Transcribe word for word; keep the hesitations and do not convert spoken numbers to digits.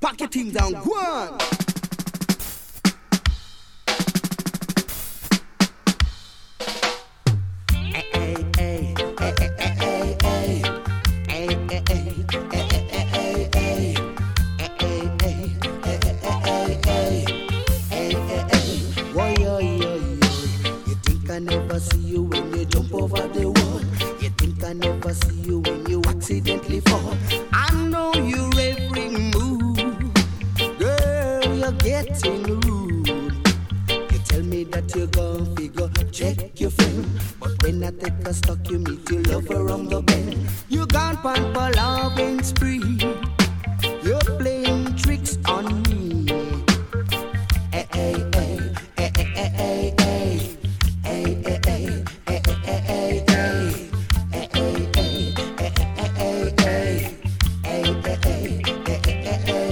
Pack your things down, go on. See you when you jump over the wall. You think I never see you when you accidentally fall. I know your every move, girl. You're getting